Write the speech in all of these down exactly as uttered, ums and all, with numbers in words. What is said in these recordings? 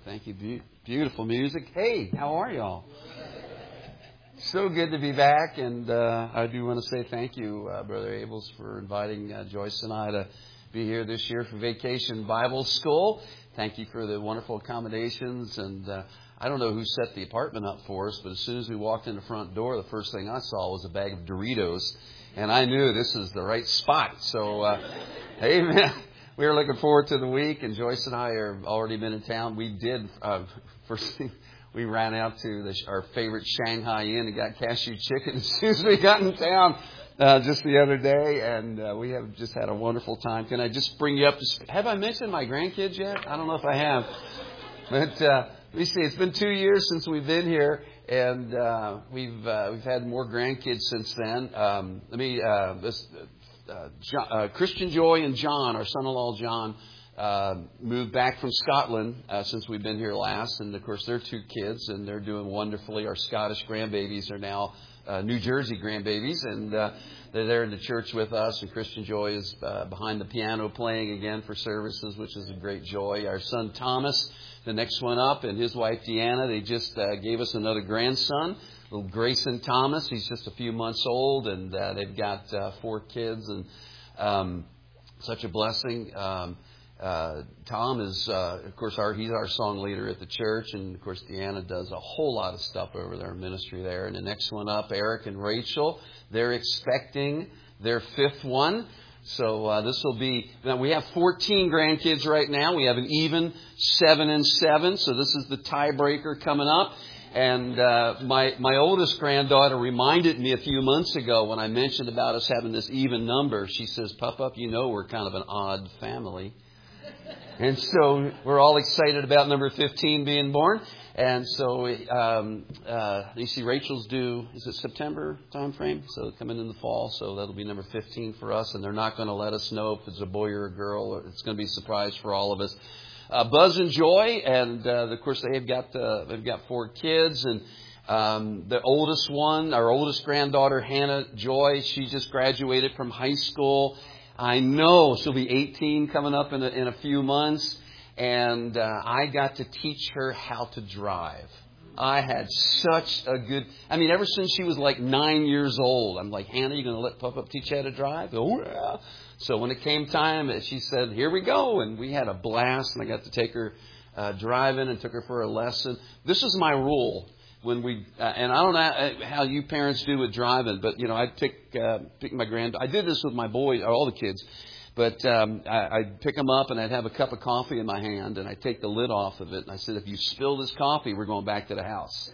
Thank you. Be- beautiful music. Hey, how are y'all? So good to be back, and uh, I do want to say thank you, uh, Brother Abels, for inviting uh, Joyce and I to be here this year for Vacation Bible School. Thank you for the wonderful accommodations, and uh, I don't know who set the apartment up for us, but as soon as we walked in the front door, the first thing I saw was a bag of Doritos, and I knew this is the right spot. So, uh, amen. We are looking forward to the week, and Joyce and I have already been in town. We did, uh, first thing, we ran out to the, our favorite Shanghai Inn and got cashew chicken as soon as we got in town uh, just the other day, and uh, we have just had a wonderful time. Can I just bring you up to speed? Have I mentioned my grandkids yet? I don't know if I have. But uh, let me see, it's been two years since we've been here, and uh, we've uh, we've had more grandkids since then. Um, let me, uh, this, uh, John, uh, Christian Joy and John, our son-in-law John, Uh, moved back from Scotland uh, since we've been here last. And, of course, they're two kids, and they're doing wonderfully. Our Scottish grandbabies are now uh, New Jersey grandbabies, and uh, they're there in the church with us. And Christian Joy is uh, behind the piano playing again for services, which is a great joy. Our son Thomas, the next one up, and his wife Deanna, they just uh, gave us another grandson, little Grayson Thomas. He's just a few months old, and uh, they've got uh, four kids, and um, such a blessing. Um Uh, Tom is, uh, of course, our he's our song leader at the church, and of course, Deanna does a whole lot of stuff over their ministry there. And the next one up, Eric and Rachel, they're expecting their fifth one. So uh, this will be. Now we have fourteen grandkids right now. We have an even seven and seven. So this is the tiebreaker coming up. And uh, my my oldest granddaughter reminded me a few months ago when I mentioned about us having this even number. She says, "Pop-up, you know we're kind of an odd family." And so we're all excited about number fifteen being born. And so um, uh, you see Rachel's due, is it September time frame? So coming in the fall. So that'll be number fifteen for us. And they're not going to let us know if it's a boy or a girl. It's going to be a surprise for all of us. Uh, Buzz and Joy. And uh, of course, they've got, uh, they've got four kids. And um, the oldest one, our oldest granddaughter, Hannah Joy, she just graduated from high school. I know she'll be eighteen coming up in a, in a few months, and uh, I got to teach her how to drive. I had such a good, I mean, ever since she was like nine years old, I'm like, Hannah, you going to let Pop-Up teach you how to drive? Oh, yeah. So when it came time, she said, here we go, and we had a blast, and I got to take her uh, driving and took her for a lesson. This is my rule. When we uh, and I don't know how you parents do with driving, but you know I'd pick uh, pick my grand. I did this with my boys, all the kids, but um, I, I'd pick them up and I'd have a cup of coffee in my hand and I'd take the lid off of it and I said, if you spill this coffee, we're going back to the house.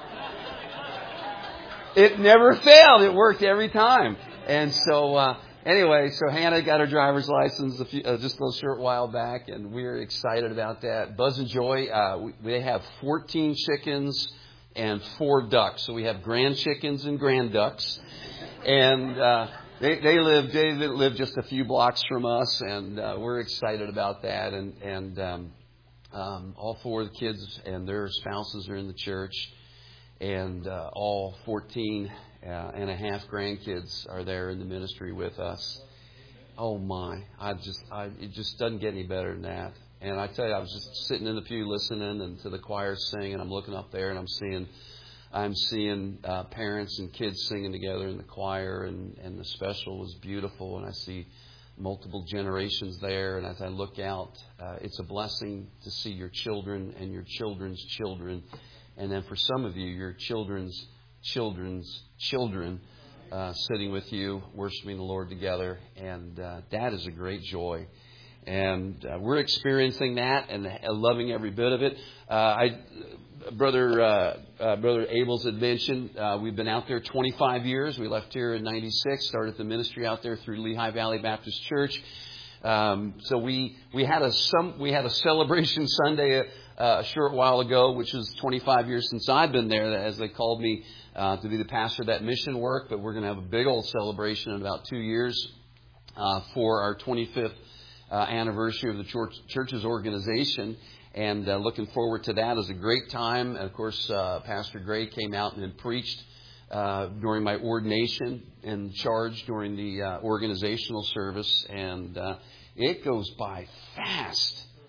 It never failed. It worked every time. And so uh, anyway, so Hannah got her driver's license a few, uh, just a little short while back, and we're excited about that. Buzz and Joy, uh, we, they have fourteen chickens and four ducks. So we have grand chickens and grand ducks. And uh, they, they live they live just a few blocks from us, and uh, we're excited about that. And, and um, um, all four of the kids and their spouses are in the church, and uh, all fourteen uh, and a half grandkids are there in the ministry with us. Oh my! I just I, it just doesn't get any better than that. And I tell you, I was just sitting in the pew listening and to the choir sing, and I'm looking up there and I'm seeing, I'm seeing uh, parents and kids singing together in the choir, and, and the special was beautiful, and I see multiple generations there. And as I look out, uh, it's a blessing to see your children and your children's children, and then for some of you, your children's children's children uh, sitting with you, worshiping the Lord together, and uh, that is a great joy. And uh, we're experiencing that and loving every bit of it. Uh, I, brother, uh, uh, brother Abels had mentioned uh, we've been out there twenty-five years. We left here in ninety-six, started the ministry out there through Lehigh Valley Baptist Church. Um, so we we had a some we had a celebration Sunday a, a short while ago, which was twenty-five years since I've been there. As they called me uh, to be the pastor of that mission work, but we're going to have a big old celebration in about two years uh, for our twenty-fifth. Uh, anniversary of the church, church's organization, and uh, looking forward to that. It was a great time. And of course, uh, Pastor Gray came out and preached uh, during my ordination and charge during the uh, organizational service, and uh, it goes by fast.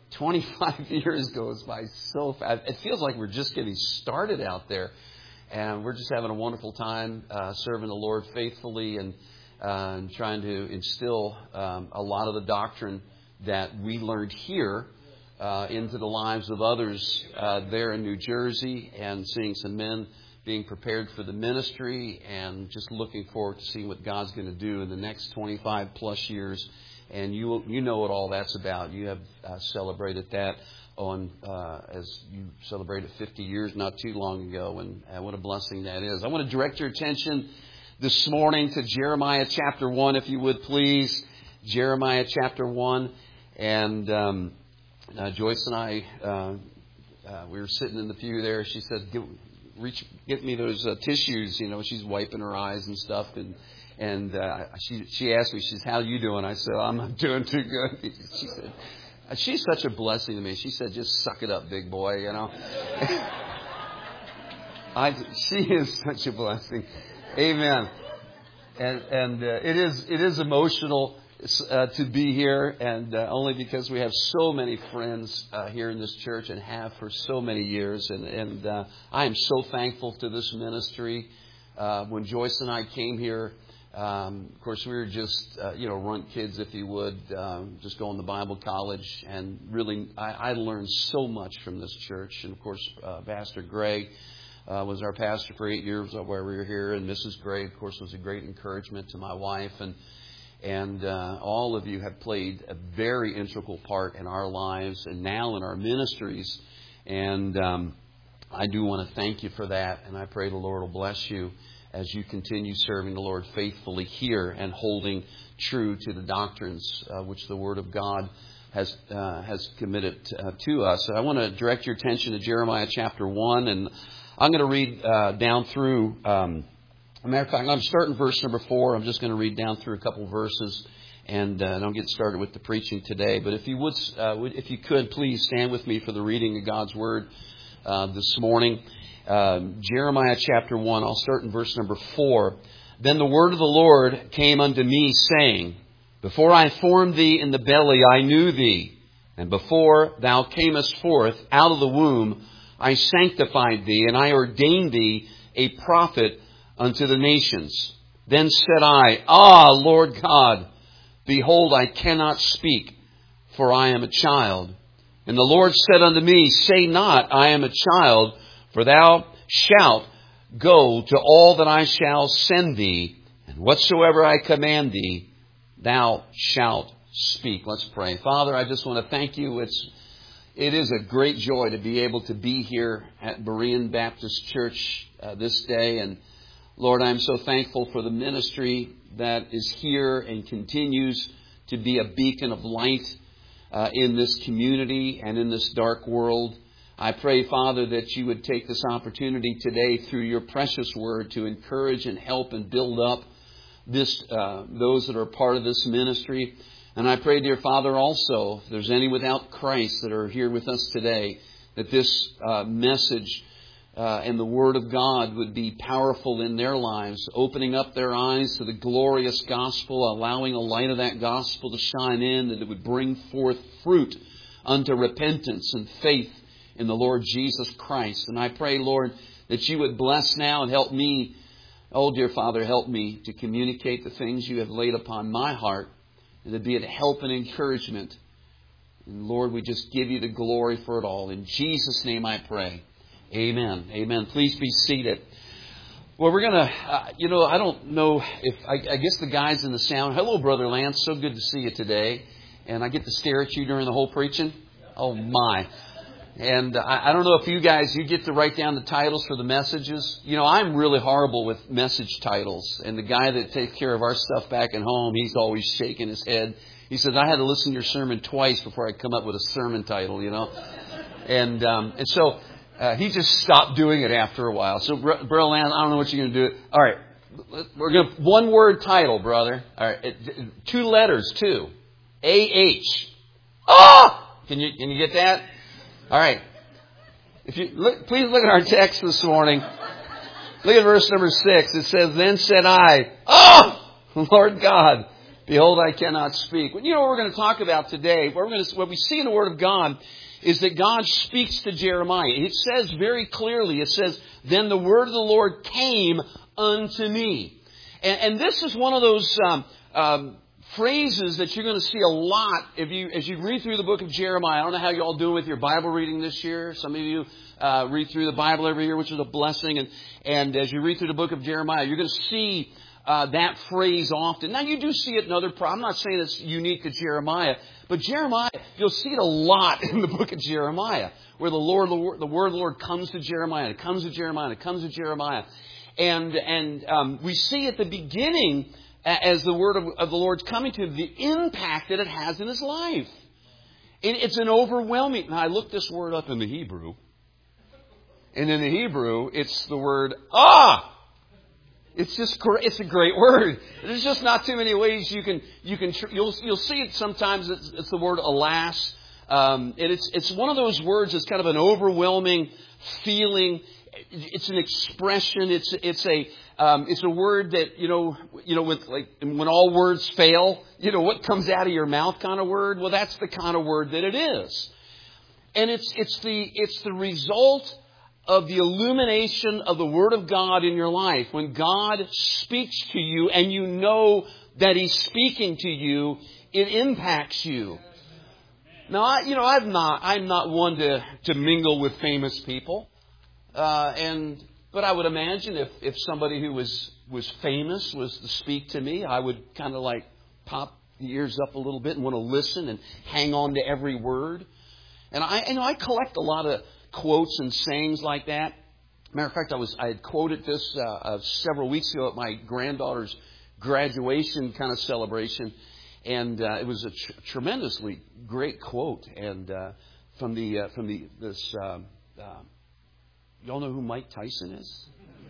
twenty-five years goes by so fast. It feels like we're just getting started out there. And we're just having a wonderful time uh, serving the Lord faithfully and, uh, and trying to instill um, a lot of the doctrine that we learned here uh, into the lives of others uh, there in New Jersey, and seeing some men being prepared for the ministry, and just looking forward to seeing what God's going to do in the next twenty-five plus years. And you you know what all that's about. You have uh, celebrated that on uh, as you celebrated fifty years not too long ago, and uh, what a blessing that is. I want to direct your attention this morning to Jeremiah chapter one, if you would please. Jeremiah chapter one. And um, uh, Joyce and I, uh, uh, we were sitting in the pew there. She said, "Get, reach, get me those uh, tissues." You know, she's wiping her eyes and stuff. And and uh, she she asked me, she says, "How you doing?" I said, "I'm not doing too good." She said, "She's such a blessing to me." She said, "Just suck it up, big boy." You know, I she is such a blessing. Amen. And and uh, it is it is emotional uh, to be here, and uh, only because we have so many friends uh, here in this church, and have for so many years. And and uh, I am so thankful to this ministry. Uh, when Joyce and I came here, um, of course we were just uh, you know runt kids, if you would, um, just going to Bible college, and really I, I learned so much from this church. And of course, uh, Pastor Greg Uh, was our pastor for eight years where we were here, and Missus Gray, of course, was a great encouragement to my wife, and and uh, all of you have played a very integral part in our lives and now in our ministries, and um, I do want to thank you for that, and I pray the Lord will bless you as you continue serving the Lord faithfully here and holding true to the doctrines uh, which the Word of God has uh, has committed uh, to us. So I want to direct your attention to Jeremiah chapter one, and I'm going to read uh, down through, um, as a matter of fact, I'm starting verse number four. I'm just going to read down through a couple of verses, and uh, don't get started with the preaching today. But if you would, uh, if you could, please stand with me for the reading of God's Word uh, this morning. Uh, Jeremiah chapter one, I'll start in verse number four. Then the word of the Lord came unto me, saying, Before I formed thee in the belly, I knew thee, and before thou camest forth out of the womb, I sanctified thee, and I ordained thee a prophet unto the nations. Then said I, Ah, Lord God, behold, I cannot speak, for I am a child. And the Lord said unto me, Say not, I am a child, for thou shalt go to all that I shall send thee, and whatsoever I command thee, thou shalt speak. Let's pray. Father, I just want to thank you. It's It is a great joy to be able to be here at Berean Baptist Church uh, this day. And Lord, I'm so thankful for the ministry that is here and continues to be a beacon of light uh, in this community and in this dark world. I pray, Father, that you would take this opportunity today through your precious word to encourage and help and build up this uh, those that are part of this ministry. And I pray, dear Father, also, if there's any without Christ that are here with us today, that this uh, message uh, and the Word of God would be powerful in their lives, opening up their eyes to the glorious gospel, allowing the light of that gospel to shine in, that it would bring forth fruit unto repentance and faith in the Lord Jesus Christ. And I pray, Lord, that you would bless now and help me, oh, dear Father, help me to communicate the things you have laid upon my heart, and to be a help and encouragement. And Lord, we just give you the glory for it all. In Jesus' name I pray. Amen. Amen. Please be seated. Well, we're going to, uh, you know, I don't know if, I, I guess the guys in the sound. Hello, Brother Lance. So good to see you today. And I get to stare at you during the whole preaching. Oh, my. And I, I don't know if you guys, you get to write down the titles for the messages. You know, I'm really horrible with message titles. And the guy that takes care of our stuff back at home, he's always shaking his head. He says, I had to listen to your sermon twice before I come up with a sermon title, you know. And um, and so uh, he just stopped doing it after a while. So, Brother Land, I don't know what you're going to do. All right. We're going to, one word title, brother. All right. It, two letters, too. A H. Oh! Can you, can you get that? All right. If you look, please look at our text this morning. Look at verse number six. It says, Then said I, Oh, Lord God, Behold, I cannot speak. Well, you know what we're going to talk about today? What, we're going to, what we see in the Word of God is that God speaks to Jeremiah. It says very clearly, it says, then the word of the Lord came unto me. And, and this is one of those um, um, phrases that you're going to see a lot if you as you read through the book of Jeremiah. I don't know how you all doing with your Bible reading this year. Some of you uh, read through the Bible every year, which is a blessing. And, and as you read through the book of Jeremiah, you're going to see Uh, that phrase often. Now, you do see it in other... I'm not saying it's unique to Jeremiah, but Jeremiah, you'll see it a lot in the book of Jeremiah, where the Lord, the word of the Lord comes to Jeremiah, and it comes to Jeremiah, and it comes to Jeremiah. And, and um, we see at the beginning, as the word of, of the Lord's coming to him, the impact that it has in his life. It, it's an overwhelming... Now, I looked this word up in the Hebrew, and in the Hebrew, it's the word, ah! It's just it's a great word. There's just not too many ways you can you can you'll you'll see it sometimes. It's, it's the word alas, um, and it's it's one of those words that's kind of an overwhelming feeling. It's an expression. It's it's a um, it's a word that you know you know with like when all words fail, you know what comes out of your mouth kind of word. Well, that's the kind of word that it is, and it's it's the it's the result of the illumination of the Word of God in your life. When God speaks to you and you know that He's speaking to you, it impacts you. Now, I, you know, I'm not, I'm not one to, to mingle with famous people. Uh, and, but I would imagine if, if somebody who was, was famous was to speak to me, I would kind of like pop the ears up a little bit and want to listen and hang on to every word. And I, you know, I collect a lot of quotes and sayings like that. Matter of fact, I was I had quoted this uh, uh, several weeks ago at my granddaughter's graduation kind of celebration, and uh, it was a tr- tremendously great quote. And uh, from the uh, from the this, uh, uh, y'all know who Mike Tyson is?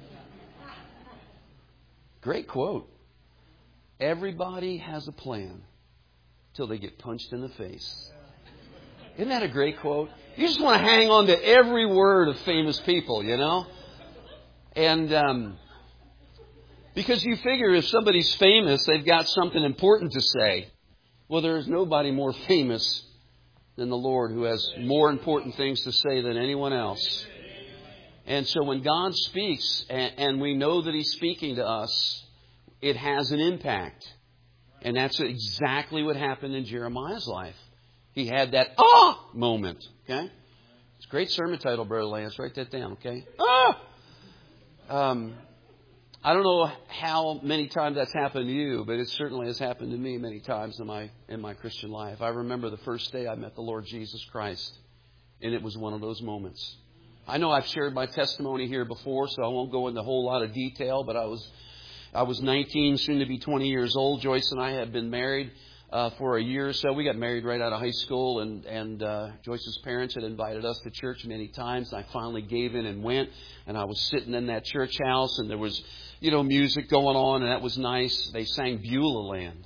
Great quote. Everybody has a plan till they get punched in the face. Isn't that a great quote? You just want to hang on to every word of famous people, you know? And um, because you figure if somebody's famous, they've got something important to say. Well, there is nobody more famous than the Lord, who has more important things to say than anyone else. And so when God speaks, and, and we know that He's speaking to us, it has an impact. And that's exactly what happened in Jeremiah's life. He had that ah moment. Okay, it's a great sermon title, Brother Lance. Write that down. Okay, ah. Um, I don't know how many times that's happened to you, but it certainly has happened to me many times in my in my Christian life. I remember the first day I met the Lord Jesus Christ, and it was one of those moments. I know I've shared my testimony here before, so I won't go into a whole lot of detail. But I was I was nineteen, soon to be twenty years old. Joyce and I had been married Uh, for a year or so. We got married right out of high school, and, and uh, Joyce's parents had invited us to church many times. And I finally gave in and went, and I was sitting in that church house, and there was, you know, music going on, and that was nice. They sang Beulah Land.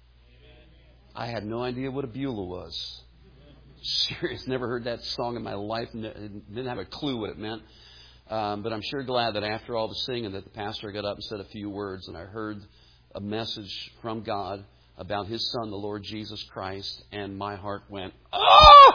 I had no idea what a Beulah was. Serious, never heard that song in my life, and didn't have a clue what it meant. Um, but I'm sure glad that after all the singing that the pastor got up and said a few words, and I heard a message from God about His Son, the Lord Jesus Christ, and my heart went, ah!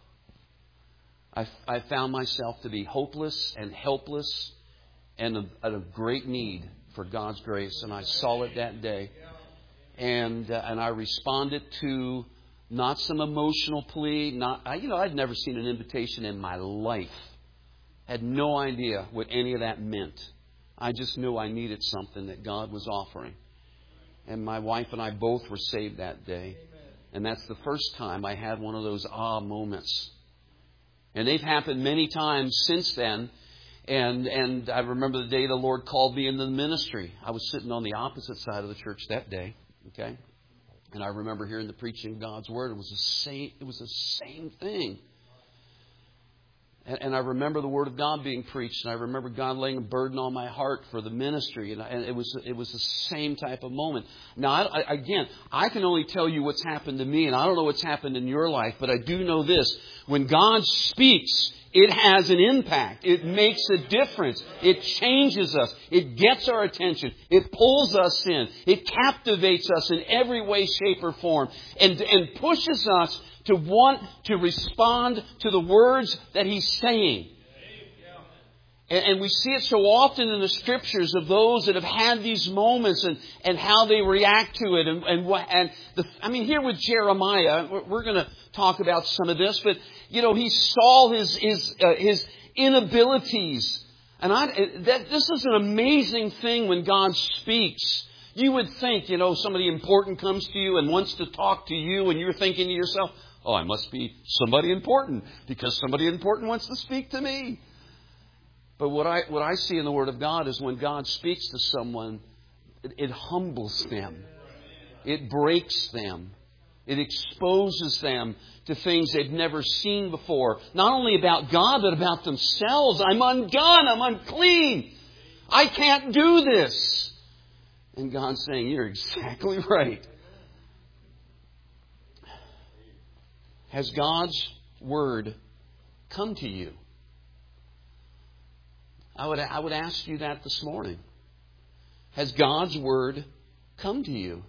I, I found myself to be hopeless and helpless and of, of great need for God's grace, and I saw it that day. And uh, and I responded to not some emotional plea, not I, you know I'd never seen an invitation in my life. Had no idea what any of that meant. I just knew I needed something that God was offering. And my wife and I both were saved that day. And that's the first time I had one of those ah moments. And they've happened many times since then. And and I remember the day the Lord called me into the ministry. I was sitting on the opposite side of the church that day. Okay? And I remember hearing the preaching of God's Word. It was the same, it was the same thing. And, and I remember the Word of God being preached, and I remember God laying a burden on my heart for the ministry, and, I, and it was it was the same type of moment. Now, I, I, again, I can only tell you what's happened to me, and I don't know what's happened in your life, but I do know this. When God speaks, it has an impact. It makes a difference. It changes us. It gets our attention. It pulls us in. It captivates us in every way, shape, or form, and, and pushes us to want to respond to the words that He's saying. And, and we see it so often in the Scriptures of those that have had these moments and, and how they react to it. And, and, what, and the, I mean, here with Jeremiah, we're going to talk about some of this, but, you know, he saw his, his, uh, his inabilities. And I, that, this is an amazing thing when God speaks. You would think, you know, somebody important comes to you and wants to talk to you, and you're thinking to yourself, oh, I must be somebody important because somebody important wants to speak to me. But what I what I see in the Word of God is when God speaks to someone, it, it humbles them. It breaks them. It exposes them to things they've never seen before. Not only about God, but about themselves. I'm undone. I'm unclean. I can't do this. And God's saying, you're exactly right. Has God's Word come to you? I would, I would ask you that this morning. Has God's Word come to you?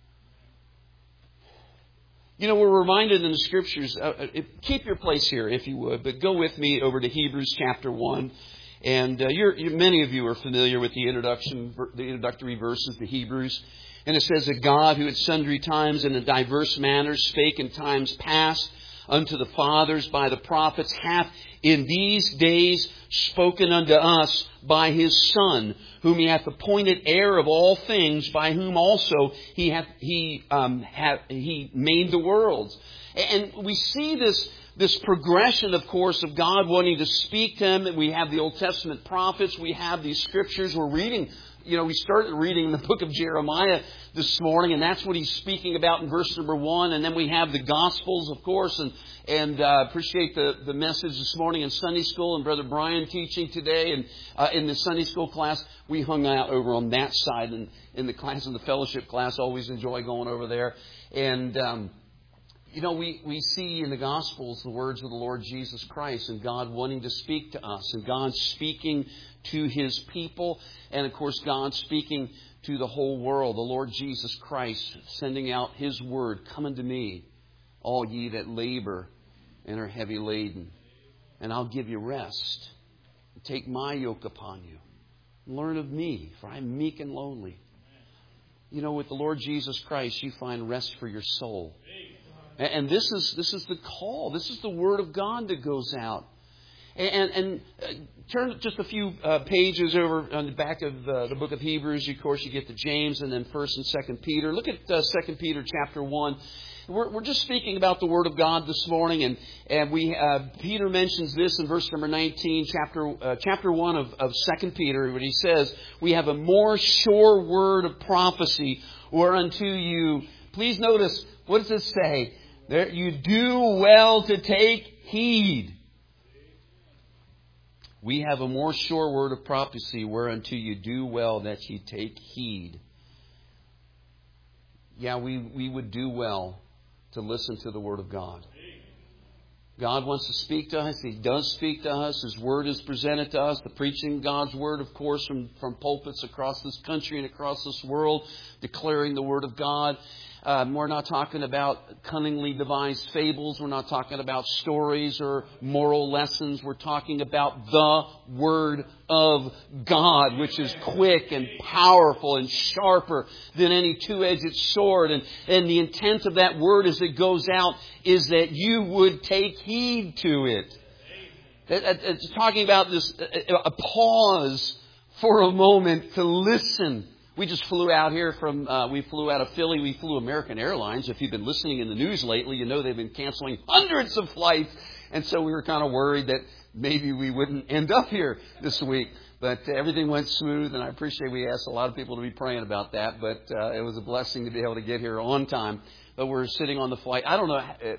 You know, we're reminded in the Scriptures, uh, keep your place here if you would, but go with me over to Hebrews chapter one. And uh, you're, you, many of you are familiar with the introduction, the introductory verses to Hebrews. And it says that God, who at sundry times and in diverse manners spake in times past unto the fathers by the prophets, hath in these days spoken unto us by His Son, whom He hath appointed heir of all things, by whom also He hath He um, hath He made the worlds. And we see this. This progression, of course, of God wanting to speak to Him. We have the Old Testament prophets. We have these Scriptures. We're reading, you know, we started reading the book of Jeremiah this morning, and that's what he's speaking about in verse number one. And then we have the Gospels, of course, and and uh, appreciate the, the message this morning in Sunday school and Brother Brian teaching today. And uh, in the Sunday school class, we hung out over on that side. And in the class, in the fellowship class, always enjoy going over there. And um You know, we, we see in the Gospels the words of the Lord Jesus Christ and God wanting to speak to us and God speaking to His people and, of course, God speaking to the whole world. The Lord Jesus Christ sending out His word, come unto me, all ye that labor and are heavy laden, and I'll give you rest. Take my yoke upon you. Learn of me, for I am meek and lowly. You know, with the Lord Jesus Christ, you find rest for your soul. And this is this is the call. This is the Word of God that goes out. And, and uh, turn just a few uh, pages over on the back of uh, the book of Hebrews. Of course, you get to James and then First and Second Peter. Look at uh, Second Peter chapter one. We're, we're just speaking about the Word of God this morning, and and we uh, Peter mentions this in verse number nineteen, chapter uh, chapter one of of Second Peter, when he says, "We have a more sure word of prophecy, whereunto you." Please notice, what does this say? There, you do well to take heed. We have a more sure word of prophecy, whereunto you do well that ye take heed. Yeah, we, we would do well to listen to the Word of God. God wants to speak to us. He does speak to us. His Word is presented to us. The preaching of God's Word, of course, from, from pulpits across this country and across this world, declaring the Word of God. Um, we're not talking about cunningly devised fables. We're not talking about stories or moral lessons. We're talking about the Word of God, which is quick and powerful and sharper than any two-edged sword. And, and the intent of that Word as it goes out is that you would take heed to it. It's talking about this, a pause for a moment to listen. We just flew out here from, uh, we flew out of Philly. We flew American Airlines. If you've been listening in the news lately, you know they've been canceling hundreds of flights. And so we were kind of worried that maybe we wouldn't end up here this week. But uh, everything went smooth, and I appreciate we asked a lot of people to be praying about that. But uh, it was a blessing to be able to get here on time. But we're sitting on the flight. I don't know.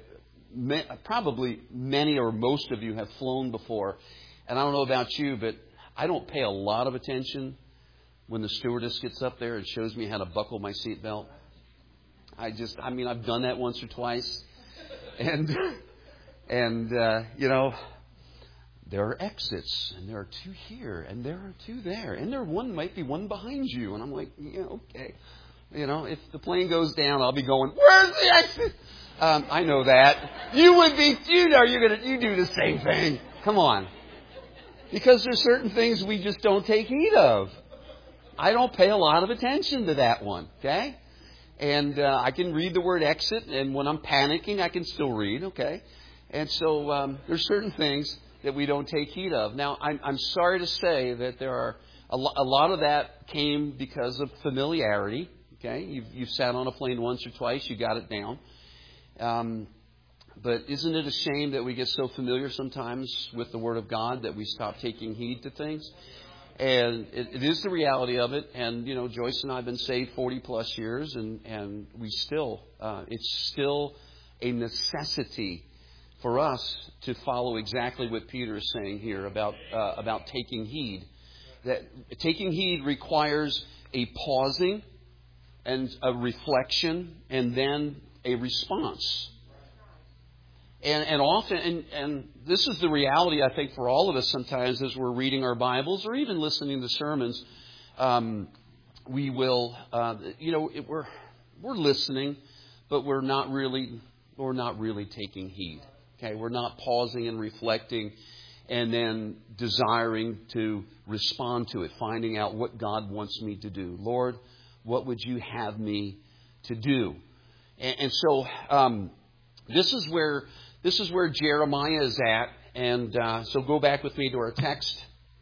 ma- probably many or most of you have flown before. And I don't know about you, but I don't pay a lot of attention when the stewardess gets up there and shows me how to buckle my seatbelt. I just, I mean, I've done that once or twice. And, and uh, you know, there are exits, and there are two here, and there are two there, and there one might be one behind you. And I'm like, yeah, okay. You know, if the plane goes down, I'll be going, where's the exit? Um, I know that. You would be, you know, you're gonna, you do the same thing. Come on. Because there's certain things we just don't take heed of. I don't pay a lot of attention to that one, okay? And uh, I can read the word exit, and when I'm panicking, I can still read, okay? And so um, there's certain things that we don't take heed of. Now, I'm, I'm sorry to say that there are a, lo- a lot of that came because of familiarity, okay? You've, you've sat on a plane once or twice, you got it down. Um, but isn't it a shame that we get so familiar sometimes with the Word of God that we stop taking heed to things? And it, it is the reality of it. And, you know, Joyce and I have been saved forty plus years, and, and we still, uh, it's still a necessity for us to follow exactly what Peter is saying here about, uh, about taking heed. That taking heed requires a pausing and a reflection and then a response. And, and often, and, and this is the reality, I think, for all of us sometimes as we're reading our Bibles or even listening to sermons, um, we will, uh, you know, it, we're we're listening, but we're not really we're not really taking heed. Okay, we're not pausing and reflecting, and then desiring to respond to it, finding out what God wants me to do. Lord, what would you have me to do? And, and so um, this is where. This is where Jeremiah is at, and uh, so go back with me to our text.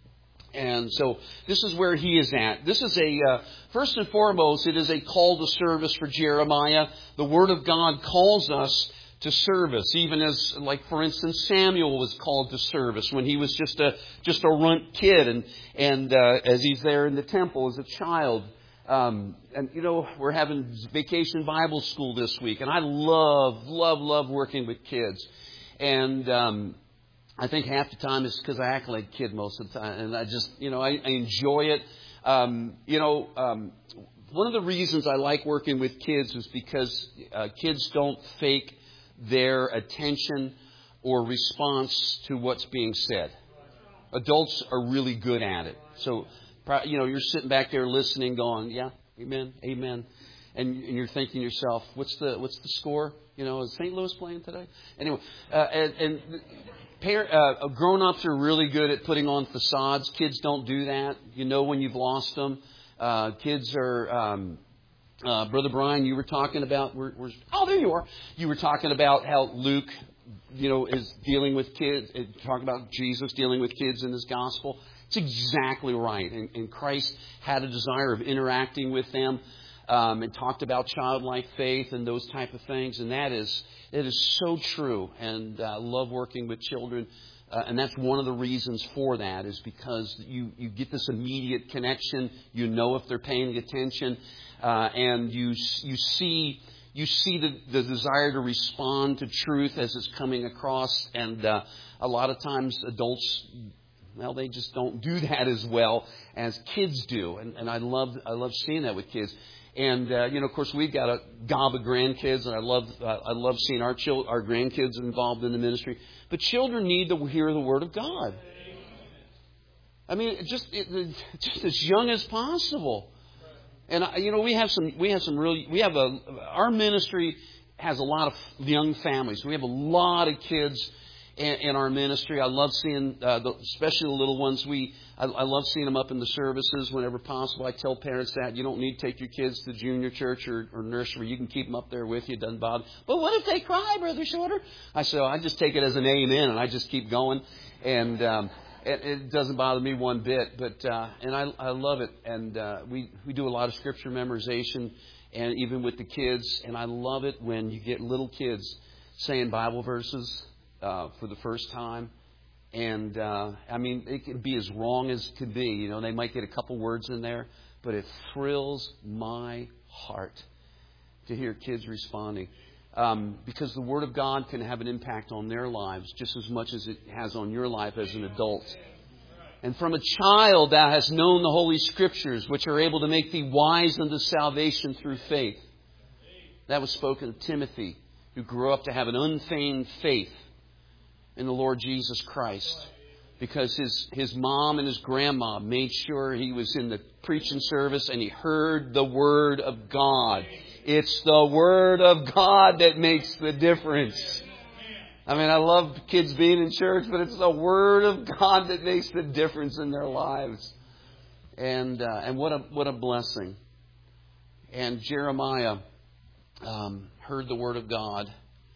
And so this is where he is at. This is a, uh, first and foremost, it is a call to service for Jeremiah. The Word of God calls us to service, even as, like, for instance, Samuel was called to service when he was just a just a runt kid, and, and uh, as he's there in the temple as a child. Um, and, you know, we're having Vacation Bible School this week, and I love, love, love working with kids. And um, I think half the time it's because I act like a kid most of the time, and I just, you know, I, I enjoy it. Um, you know, um, one of the reasons I like working with kids is because uh, kids don't fake their attention or response to what's being said. Adults are really good at it. So, you know, you're sitting back there listening, going, yeah, amen, amen. And, and you're thinking to yourself, what's the what's the score? You know, is Saint Louis playing today? Anyway, uh, and, and parent, uh, grown-ups are really good at putting on facades. Kids don't do that. You know when you've lost them. Uh, kids are... Um, uh, Brother Brian, you were talking about... We're, we're, oh, there you are. You were talking about how Luke, you know, is dealing with kids, talking about Jesus dealing with kids in his gospel. It's exactly right. And, and Christ had a desire of interacting with them, um, and talked about childlike faith and those type of things. And that is, it is so true. And I uh, love working with children. Uh, and that's one of the reasons for that, is because you, you get this immediate connection. You know if they're paying attention, uh, and you you see you see the, the desire to respond to truth as it's coming across. And uh, a lot of times adults, well, they just don't do that as well as kids do. And, and I love I love seeing that with kids. And uh, you know, of course, we've got a gob of grandkids, and I love uh, I love seeing our chil- our grandkids involved in the ministry. But children need to hear the Word of God. I mean, just it, just as young as possible. And you know, we have some we have some really we have a our ministry has a lot of young families. We have a lot of kids in, in our ministry. I love seeing, uh, the, especially the little ones. We I, I love seeing them up in the services whenever possible. I tell parents that you don't need to take your kids to junior church or, or nursery. You can keep them up there with you. It doesn't bother. But what if they cry, Brother Shorter? I say, oh, I just take it as an amen, and I just keep going. And um, it, it doesn't bother me one bit. But uh, and I I love it. And uh, we we do a lot of scripture memorization, and even with the kids. And I love it when you get little kids saying Bible verses uh, for the first time. And, uh, I mean, it can be as wrong as it could be. You know, they might get a couple words in there, but it thrills my heart to hear kids responding. Um, because the Word of God can have an impact on their lives just as much as it has on your life as an adult. And from a child thou hast known the Holy Scriptures, which are able to make thee wise unto salvation through faith. That was spoken of Timothy, who grew up to have an unfeigned faith in the Lord Jesus Christ. Because his, his mom and his grandma made sure he was in the preaching service and he heard the Word of God. It's the Word of God that makes the difference. I mean, I love kids being in church, but it's the Word of God that makes the difference in their lives. And uh, and what a what a blessing. And Jeremiah um, heard the Word of God.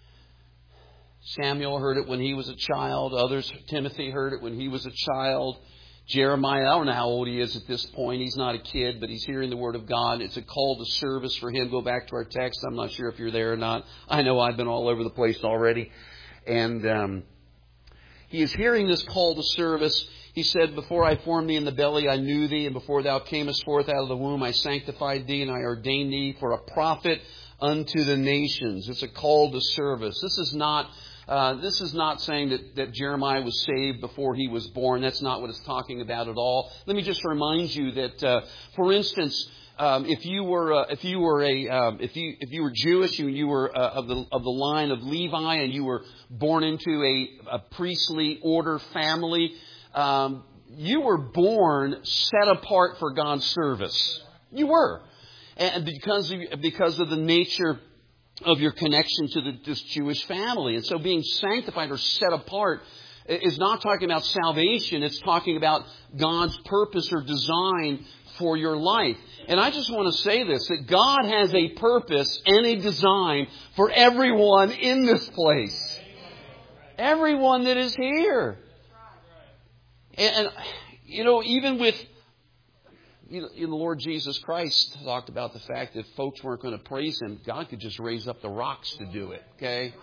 Samuel heard it when he was a child. Others, Timothy heard it when he was a child. Jeremiah, I don't know how old he is at this point. He's not a kid, but he's hearing the Word of God. It's a call to service for him. Go back to our text. I'm not sure if you're there or not. I know I've been all over the place already. And um, he is hearing this call to service. He said, before I formed thee in the belly, I knew thee. And before thou camest forth out of the womb, I sanctified thee and I ordained thee for a prophet unto the nations. It's a call to service. This is not... Uh, this is not saying that, that Jeremiah was saved before he was born. That's not what it's talking about at all. Let me just remind you that, uh, for instance, um, if you were uh, if you were a um, if you if you were Jewish and you were uh, of the of the line of Levi and you were born into a, a priestly order family, um, you were born set apart for God's service. You were, and because of, because of the nature of your connection to the, this Jewish family. And so being sanctified or set apart is not talking about salvation. It's talking about God's purpose or design for your life. And I just want to say this, that God has a purpose and a design for everyone in this place. Everyone that is here. And, and you know, even with You know, the Lord Jesus Christ talked about the fact that folks weren't going to praise Him. God could just raise up the rocks to do it. Okay?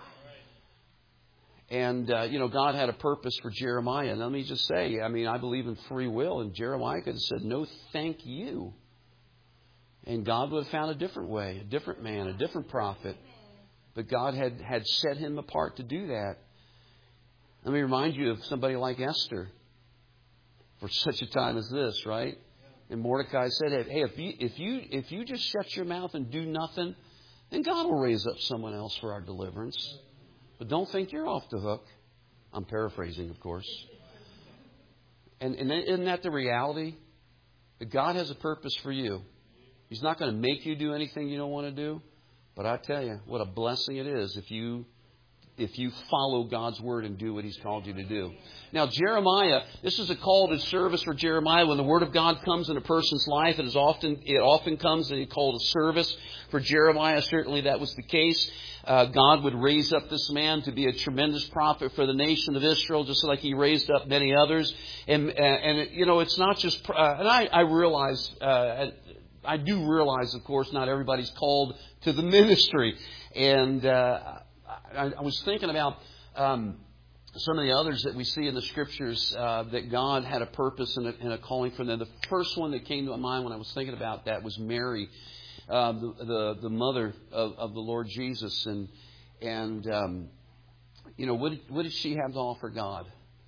And, uh, you know, God had a purpose for Jeremiah. And let me just say, I mean, I believe in free will. And Jeremiah could have said, no, thank you. And God would have found a different way, a different man, a different prophet. But God had, had set him apart to do that. Let me remind you of somebody like Esther for such a time as this, right? And Mordecai said, hey, if you, if you if you just shut your mouth and do nothing, then God will raise up someone else for our deliverance. But don't think you're off the hook. I'm paraphrasing, of course. And, and isn't that the reality? That God has a purpose for you. He's not going to make you do anything you don't want to do. But I tell you, what a blessing it is if you if you follow God's Word and do what He's called you to do. Now, Jeremiah, this is a call to service for Jeremiah. When the Word of God comes in a person's life, it is often it often comes in a call to service. For Jeremiah, certainly that was the case. Uh, God would raise up this man to be a tremendous prophet for the nation of Israel, just like He raised up many others. And, and, and you know, it's not just... Uh, and I, I realize... Uh, I do realize, of course, not everybody's called to the ministry. And... Uh, I, I was thinking about um, some of the others that we see in the Scriptures uh, that God had a purpose and a, and a calling for them. The first one that came to my mind when I was thinking about that was Mary, uh, the, the the mother of, of the Lord Jesus. And and um, you know what what did she have to offer God?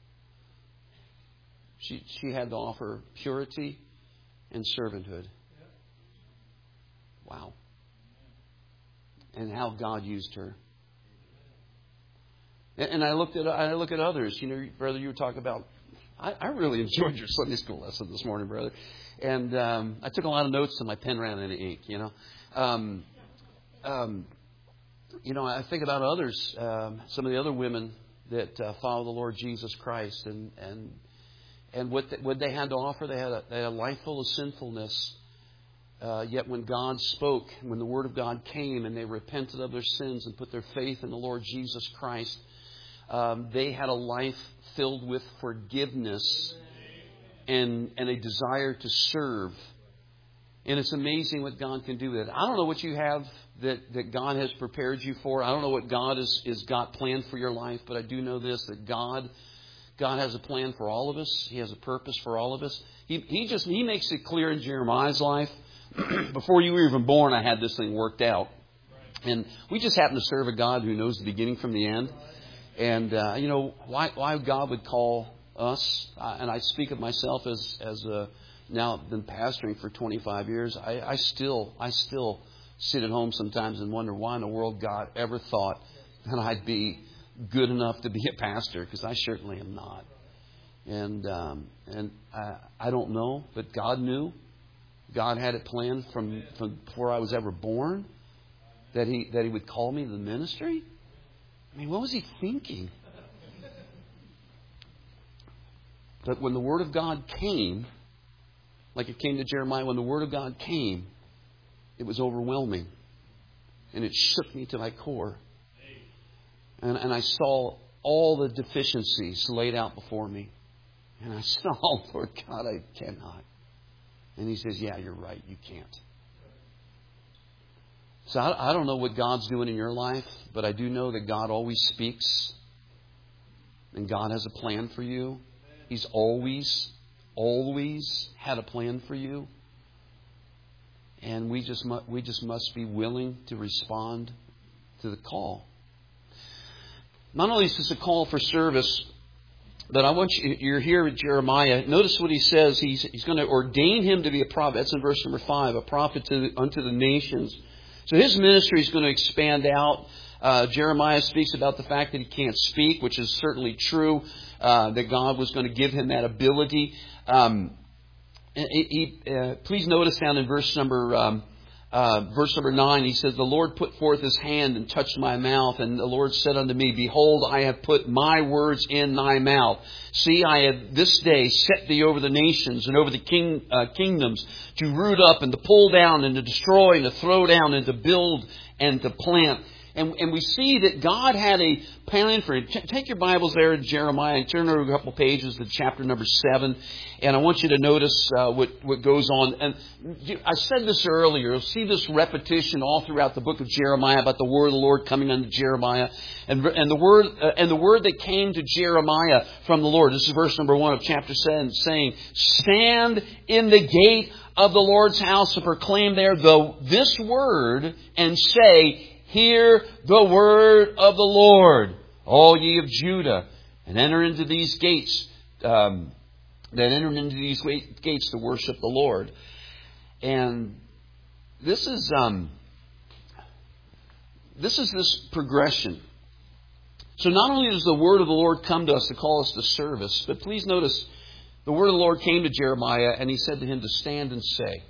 She she had to offer purity and servanthood. Wow. And how God used her. And I looked at I look at others. You know, brother, you were talking about. I, I really enjoyed your Sunday school lesson this morning, brother. And um, I took a lot of notes, and my pen ran out of ink. You know, um, um, you know, I think about others. Um, some of the other women that uh, follow the Lord Jesus Christ, and and and what they, what they had to offer, they had a, they had a life full of sinfulness. Uh, yet when God spoke, when the Word of God came, and they repented of their sins and put their faith in the Lord Jesus Christ. Um, they had a life filled with forgiveness and and a desire to serve. And it's amazing what God can do with it. I don't know what you have that, that God has prepared you for. I don't know what God has is got planned for your life, but I do know this, that God God has a plan for all of us. He has a purpose for all of us. He he just he makes it clear in Jeremiah's life. Before you were even born, I had this thing worked out. And we just happen to serve a God who knows the beginning from the end. And, uh, you know, why why God would call us, uh, and I speak of myself as, as a, now been pastoring for twenty-five years, I, I still I still sit at home sometimes and wonder why in the world God ever thought that I'd be good enough to be a pastor, because I certainly am not. And um, and I, I don't know, but God knew. God had it planned from, from before I was ever born that he that He would call me to the ministry. I mean, what was He thinking? But when the Word of God came, like it came to Jeremiah, when the Word of God came, it was overwhelming. And it shook me to my core. And, and I saw all the deficiencies laid out before me. And I said, oh, Lord God, I cannot. And He says, yeah, you're right, you can't. So I, I don't know what God's doing in your life, but I do know that God always speaks. And God has a plan for you. He's always, always had a plan for you. And we just mu- we just must be willing to respond to the call. Not only is this a call for service, but I want you, you're here with Jeremiah. Notice what he says. He's, he's going to ordain him to be a prophet. That's in verse number five, a prophet to the, unto the nations. So his ministry is going to expand out. Uh, Jeremiah speaks about the fact that he can't speak, which is certainly true, uh, that God was going to give him that ability. Um, he, he, uh, please notice down in verse number um, uh, verse number nine, he says, the Lord put forth His hand and touched my mouth. And the Lord said unto me, behold, I have put my words in thy mouth. See, I have this day set thee over the nations and over the king, uh, kingdoms to root up and to pull down and to destroy and to throw down and to build and to plant. And, and we see that God had a plan for it. Take your Bibles there in Jeremiah and turn over a couple pages to chapter number seven. And I want you to notice uh, what, what goes on. And I said this earlier. You'll see this repetition all throughout the book of Jeremiah about the word of the Lord coming unto Jeremiah. And, and, the word, uh, and the word that came to Jeremiah from the Lord. This is verse number one of chapter seven, saying, stand in the gate of the Lord's house and proclaim there the, this word and say, hear the word of the Lord, all ye of Judah, and enter into these gates, um, that enter into these gates to worship the Lord. And this is um, this is this progression. So not only does the word of the Lord come to us to call us to service, but please notice the word of the Lord came to Jeremiah, and He said to him to stand and say.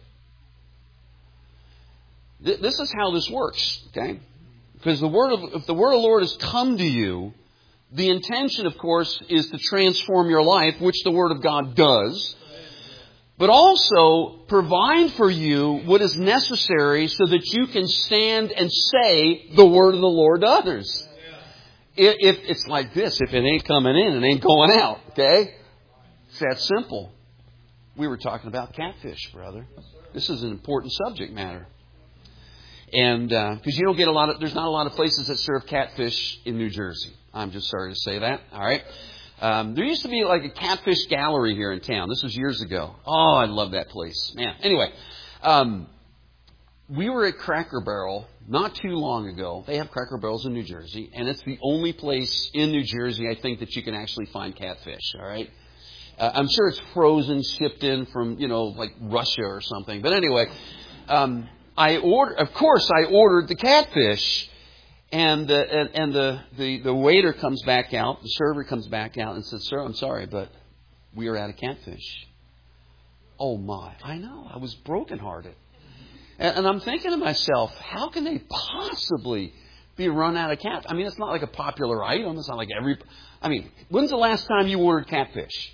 This is how this works, okay? Because the word of, if the word of the Lord has come to you, the intention, of course, is to transform your life, which the Word of God does, but also provide for you what is necessary so that you can stand and say the word of the Lord to others. If it's like this, if it ain't coming in, it ain't going out, okay? It's that simple. We were talking about catfish, brother. This is an important subject matter. And because uh, you don't get a lot of, there's not a lot of places that serve catfish in New Jersey. I'm just sorry to say that. All right. Um, there used to be like a catfish gallery here in town. This was years ago. Oh, I love that place, man. Anyway, um, we were at Cracker Barrel not too long ago. They have Cracker Barrels in New Jersey, and it's the only place in New Jersey I think that you can actually find catfish. All right. Uh, I'm sure it's frozen, shipped in from you know like Russia or something. But anyway. Um, I order, of course, I ordered the catfish, and the and, and the, the, the waiter comes back out, the server comes back out and says, "Sir, I'm sorry, but we are out of catfish." Oh my! I know. I was brokenhearted, and, and I'm thinking to myself, how can they possibly be run out of cat? I mean, it's not like a popular item. It's not like every. I mean, when's the last time you ordered catfish?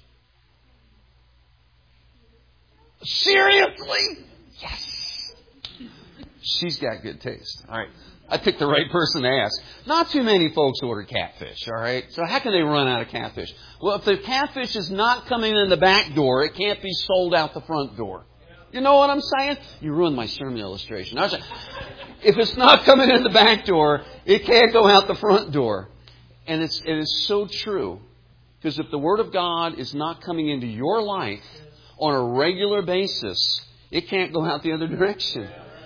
Seriously? Yes. She's got good taste. All right. I picked the right person to ask. Not too many folks order catfish. All right. So how can they run out of catfish? Well, if the catfish is not coming in the back door, it can't be sold out the front door. You know what I'm saying? You ruined my sermon illustration. I was like, if it's not coming in the back door, it can't go out the front door. And it's, it is so true. Because if the Word of God is not coming into your life on a regular basis, it can't go out the other direction.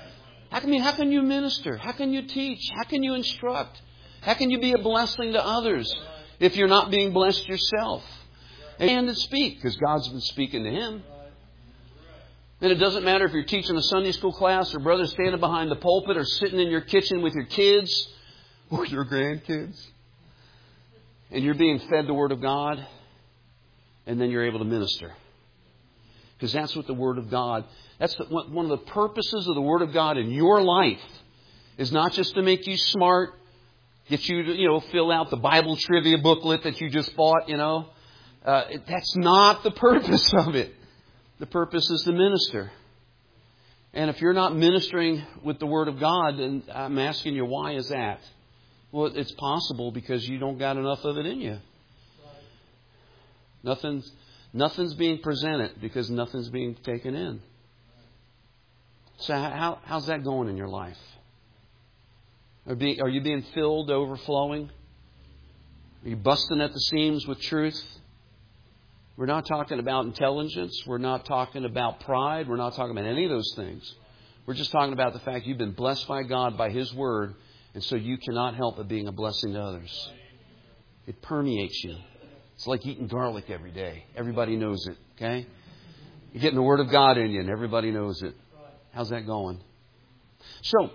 How can, how can you minister? How can you teach? How can you instruct? How can you be a blessing to others if you're not being blessed yourself? And to speak, because God's been speaking to him. And it doesn't matter if you're teaching a Sunday school class or brother standing behind the pulpit or sitting in your kitchen with your kids or your grandkids. And you're being fed the Word of God. And then you're able to minister. Because that's what the Word of God, that's the, one of the purposes of the Word of God in your life is not just to make you smart, get you to, you know, fill out the Bible trivia booklet that you just bought, you know. Uh, that's not the purpose of it. The purpose is to minister. And if you're not ministering with the Word of God, then I'm asking you, why is that? Well, it's possible because you don't got enough of it in you. Nothing's, nothing's being presented because nothing's being taken in. So how, how's that going in your life? Are, be, are you being filled to overflowing? Are you busting at the seams with truth? We're not talking about intelligence. We're not talking about pride. We're not talking about any of those things. We're just talking about the fact you've been blessed by God by His Word, and so you cannot help but being a blessing to others. It permeates you. It's like eating garlic every day. Everybody knows it, okay? You're getting the Word of God in you, and everybody knows it. How's that going? So,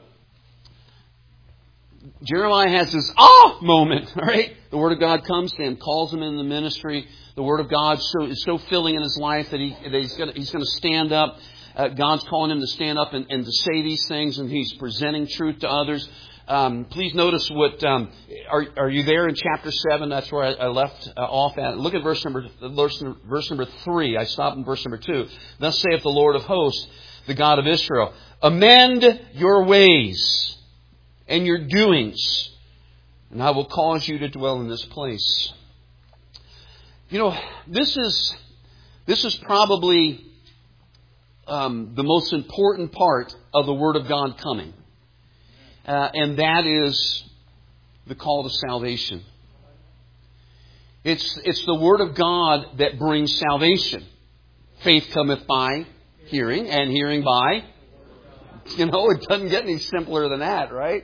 Jeremiah has this ah moment, all right? The Word of God comes to him, calls him in the ministry. The Word of God so, is so filling in his life that, he, that he's going he's to stand up. Uh, God's calling him to stand up and, and to say these things, and he's presenting truth to others. Um, please notice what, um, are, are you there in chapter seven? That's where I, I left uh, off at. Look at verse number, verse, verse number three. I stopped in verse number two. Thus saith the Lord of hosts, the God of Israel, amend your ways and your doings, and I will cause you to dwell in this place. You know, this is this is probably um, the most important part of the Word of God coming. Uh, and that is the call to salvation. It's, it's the Word of God that brings salvation. Faith cometh by hearing, and hearing by... You know, it doesn't get any simpler than that, right?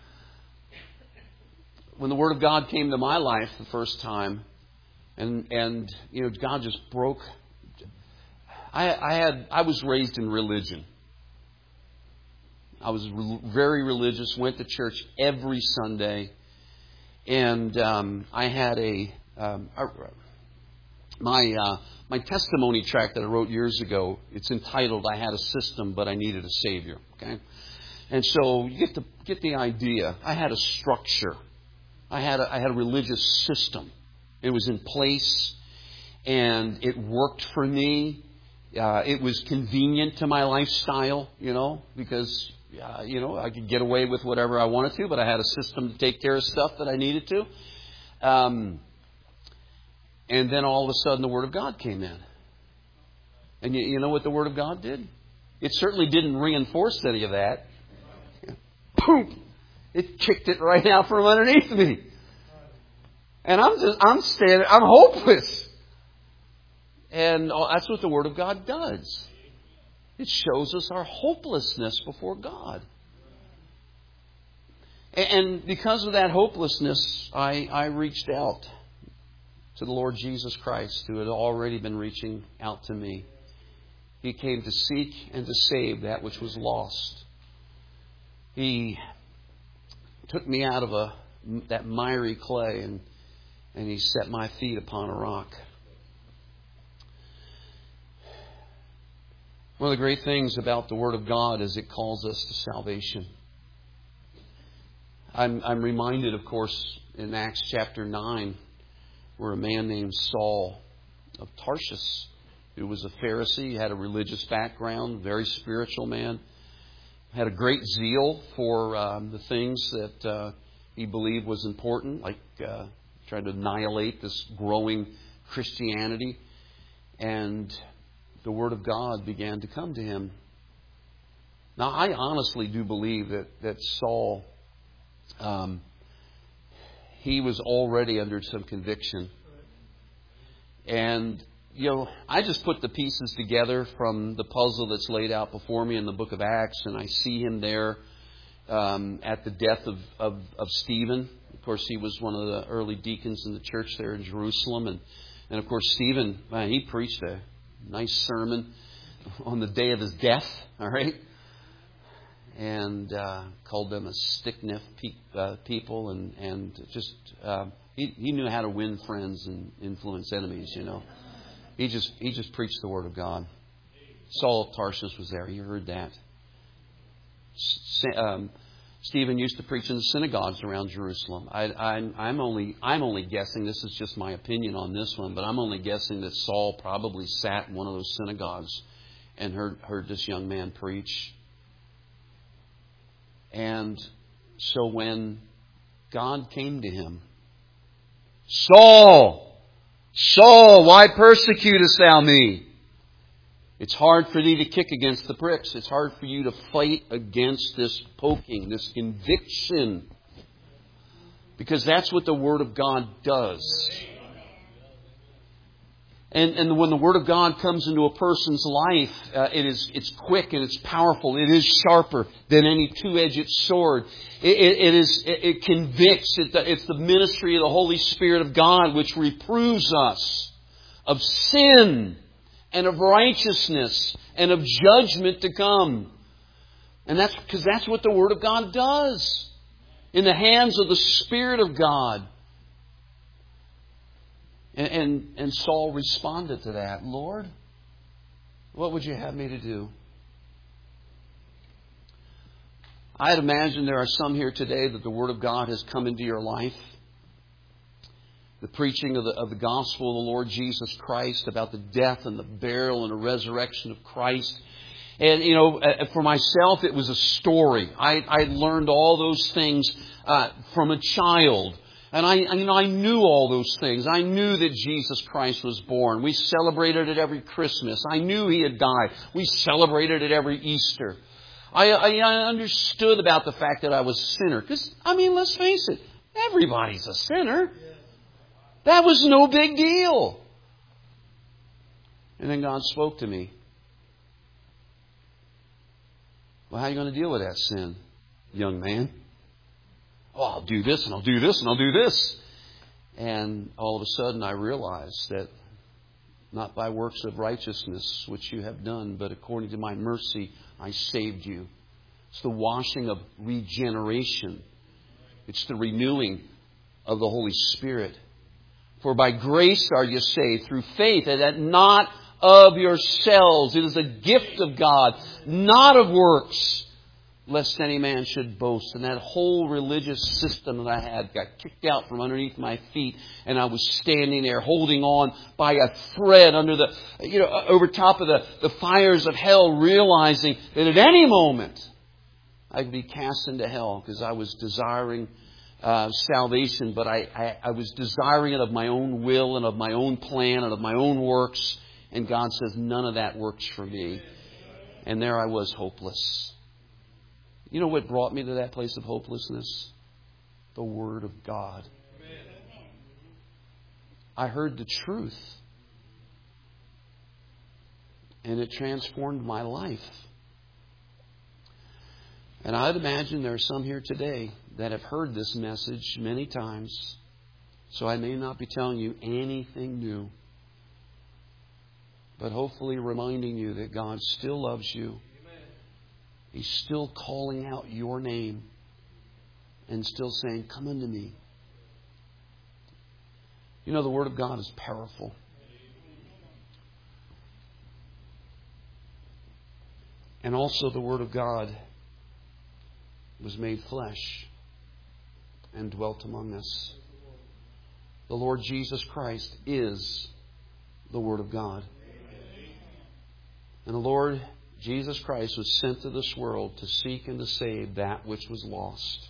When the Word of God came to my life the first time, and, and you know, God just broke... I, I had I was raised in religion. I was re- very religious, went to church every Sunday, and um, I had a, um, a my uh, my testimony tract that I wrote years ago. It's entitled "I Had a System, but I Needed a Savior." Okay, and so you get to get the idea. I had a structure. I had a, I had a religious system. It was in place, and it worked for me. Uh, it was convenient to my lifestyle, you know, because, uh, you know, I could get away with whatever I wanted to, but I had a system to take care of stuff that I needed to. Um, and then all of a sudden the Word of God came in. And you, you know what the Word of God did? It certainly didn't reinforce any of that. Boom! It kicked it right out from underneath me. And I'm just, I'm standing, I'm hopeless. And that's what the Word of God does. It shows us our hopelessness before God. And because of that hopelessness, I, I reached out to the Lord Jesus Christ, who had already been reaching out to me. He came to seek and to save that which was lost. He took me out of a, that miry clay and, and He set my feet upon a rock. One of the great things about the Word of God is it calls us to salvation. I'm, I'm reminded, of course, in Acts chapter nine, where a man named Saul of Tarsus, who was a Pharisee, had a religious background, very spiritual man, had a great zeal for um, the things that uh, he believed was important, like uh, trying to annihilate this growing Christianity. And the Word of God began to come to him. Now, I honestly do believe that, that Saul, um, he was already under some conviction. And you know, I just put the pieces together from the puzzle that's laid out before me in the book of Acts, and I see him there um, at the death of, of, of Stephen. Of course, he was one of the early deacons in the church there in Jerusalem. And, and of course, Stephen, man, he preached a nice sermon on the day of his death, all right? And uh, called them a stick-necked pe- uh, people, and, and just, uh, he, he knew how to win friends and influence enemies, you know. He just he just preached the Word of God. Saul of Tarsus was there. You heard that. Um, Stephen used to preach in the synagogues around Jerusalem. I, I, I'm only I'm only guessing. This is just my opinion on this one, but I'm only guessing that Saul probably sat in one of those synagogues and heard heard this young man preach. And so when God came to him, Saul, Saul, why persecutest thou me? It's hard for thee to kick against the pricks. It's hard for you to fight against this poking, this conviction. Because that's what the Word of God does. And, and when the Word of God comes into a person's life, uh, it is it's quick and it's powerful. It is sharper than any two-edged sword. It, it, it is it, it convicts. It, it's the ministry of the Holy Spirit of God which reproves us of sin and of righteousness and of judgment to come. And that's because that's what the Word of God does in the hands of the Spirit of God. And, and, and Saul responded to that. Lord, what would you have me to do? I'd imagine there are some here today that the Word of God has come into your life. The preaching of the, of the gospel of the Lord Jesus Christ about the death and the burial and the resurrection of Christ. And, you know, for myself, it was a story. I, I learned all those things uh, from a child. And I, you know, I knew all those things. I knew that Jesus Christ was born. We celebrated it every Christmas. I knew He had died. We celebrated it every Easter. I, I, I understood about the fact that I was a sinner. Because, I mean, let's face it, everybody's a sinner. That was no big deal. And then God spoke to me. Well, how are you going to deal with that sin, young man? Oh, I'll do this and I'll do this and I'll do this. And all of a sudden I realized that not by works of righteousness which you have done, but according to my mercy I saved you. It's the washing of regeneration. It's the renewing of the Holy Spirit. For by grace are you saved through faith, and that not of yourselves. It is a gift of God, not of works, lest any man should boast. And that whole religious system that I had got kicked out from underneath my feet, and I was standing there holding on by a thread under the, you know, over top of the, the fires of hell, realizing that at any moment I could be cast into hell because I was desiring uh, salvation, but I, I, I was desiring it of my own will and of my own plan and of my own works. And God says, none of that works for me. And there I was, hopeless. You know what brought me to that place of hopelessness? The Word of God. I heard the truth. And it transformed my life. And I'd imagine there are some here today that have heard this message many times. So I may not be telling you anything new. But hopefully reminding you that God still loves you. He's still calling out your name and still saying, come unto me. You know, the Word of God is powerful. And also the Word of God was made flesh and dwelt among us. The Lord Jesus Christ is the Word of God. And the Lord Jesus Christ was sent to this world to seek and to save that which was lost.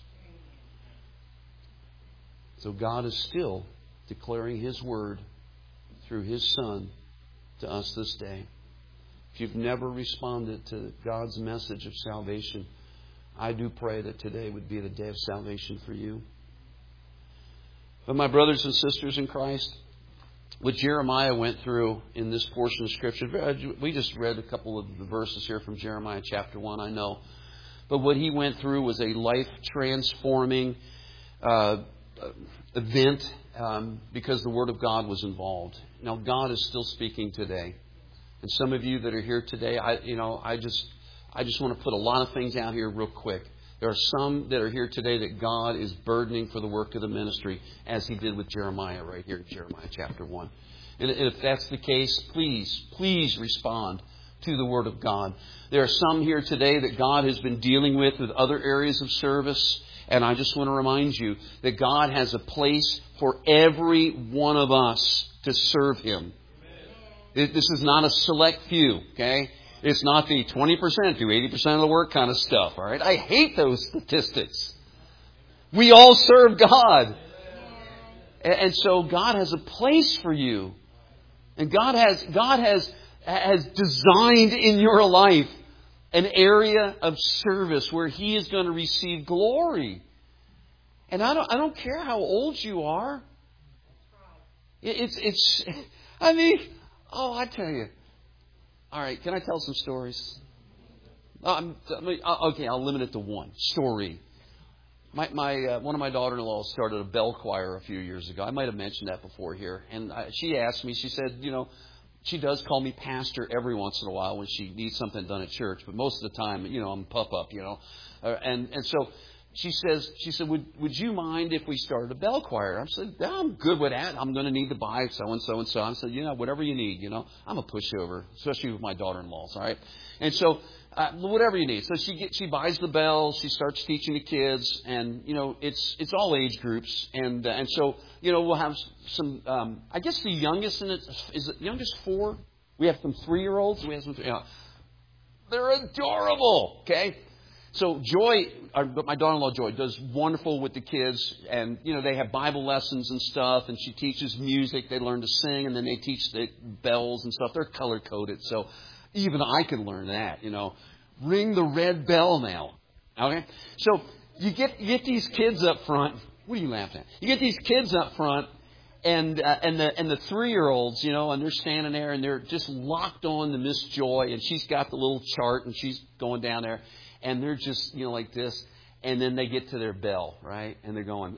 So God is still declaring His Word through His Son to us this day. If you've never responded to God's message of salvation, I do pray that today would be the day of salvation for you. But my brothers and sisters in Christ, what Jeremiah went through in this portion of Scripture. We just read a couple of the verses here from Jeremiah chapter one, I know. But what he went through was a life-transforming uh, event um, because the Word of God was involved. Now, God is still speaking today. And some of you that are here today, I, you know, I just, I just want to put a lot of things out here real quick. There are some that are here today that God is burdening for the work of the ministry, as He did with Jeremiah right here in Jeremiah chapter one. And if that's the case, please, please respond to the Word of God. There are some here today that God has been dealing with with other areas of service. And I just want to remind you that God has a place for every one of us to serve Him. This is not a select few, okay? It's not the twenty percent do eighty percent of the work kind of stuff, all right? I hate those statistics. We all serve God. And so God has a place for you. And God has God has has designed in your life an area of service where He is going to receive glory. And I don't I don't care how old you are. It's it's I mean, oh, I tell you. All right, can I tell some stories? Um, okay, I'll limit it to one story. My, my uh, one of my daughter-in-laws started a bell choir a few years ago. I might have mentioned that before here. And I, she asked me, she said, you know, she does call me pastor every once in a while when she needs something done at church. But most of the time, you know, I'm pup-up, you know. Uh, and, and so she says, she said, would would you mind if we started a bell choir? I said, yeah, I'm good with that. I'm going to need to buy so-and-so and so. I said, you know, whatever you need, you know. I'm a pushover, especially with my daughter-in-laws, all right? And so uh, whatever you need. So she get, she buys the bells. She starts teaching the kids. And, you know, it's it's all age groups. And uh, and so, you know, we'll have some, um, I guess the youngest, in it, is it youngest four? We have some three-year-olds. We have some, you know, they're adorable, okay? So Joy, my daughter-in-law Joy, does wonderful with the kids. And, you know, they have Bible lessons and stuff. And she teaches music. They learn to sing. And then they teach the bells and stuff. They're color-coded. So even I can learn that, you know. Ring the red bell now. Okay? So you get you get these kids up front. What are you laughing at? You get these kids up front. And uh, and the and the three-year-olds, you know, and they're standing there. And they're just locked on to Miss Joy. And she's got the little chart. And she's going down there. And they're just, you know, like this. And then they get to their bell, right? And they're going.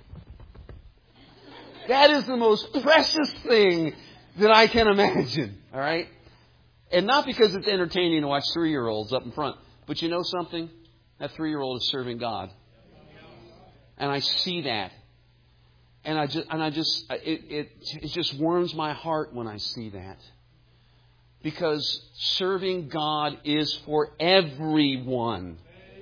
That is the most precious thing that I can imagine, all right? And not because it's entertaining to watch three-year-olds up in front. But you know something? That three-year-old is serving God. And I see that. And I just, and I just, it, it, it just warms my heart when I see that. Because serving God is for everyone.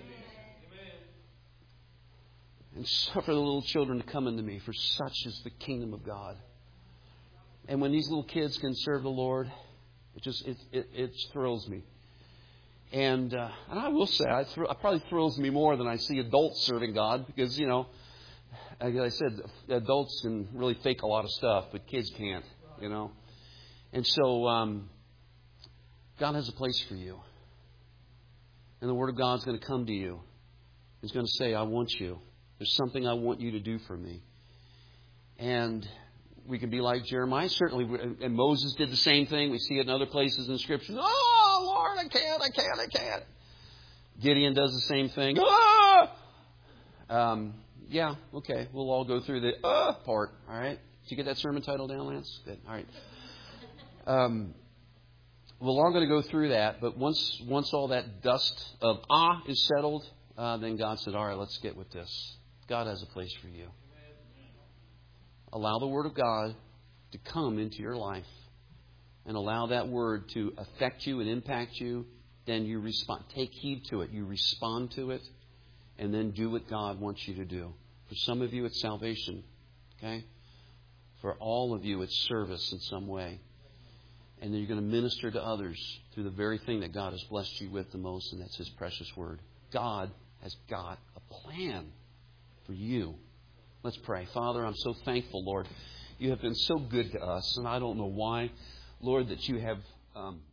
And suffer the little children to come unto me, for such is the kingdom of God. And when these little kids can serve the Lord, it just it it, it thrills me. And uh, and I will say, it, thr- it probably thrills me more than I see adults serving God, because, you know, like I said, adults can really fake a lot of stuff, but kids can't, you know. And so um, God has a place for you, and the Word of God's going to come to you. He's going to say, "I want you. There's something I want you to do for me." And we can be like Jeremiah. Certainly, and Moses did the same thing. We see it in other places in Scripture. Oh, Lord, I can't, I can't, I can't. Gideon does the same thing. Ah! Um, yeah, okay. We'll all go through the ah part. All right. Did you get that sermon title down, Lance? Good. All right. Um, we're all going to go through that. But once once all that dust of ah is settled, uh, then God said, all right, let's get with this. God has a place for you. Allow the Word of God to come into your life and allow that Word to affect you and impact you. Then you respond. Take heed to it. You respond to it, and then do what God wants you to do. For some of you, it's salvation. Okay? For all of you, it's service in some way. And then you're going to minister to others through the very thing that God has blessed you with the most, and that's His precious Word. God has got a plan for you. Let's pray. Father, I'm so thankful, Lord. You have been so good to us, and I don't know why, Lord, that you have... Um,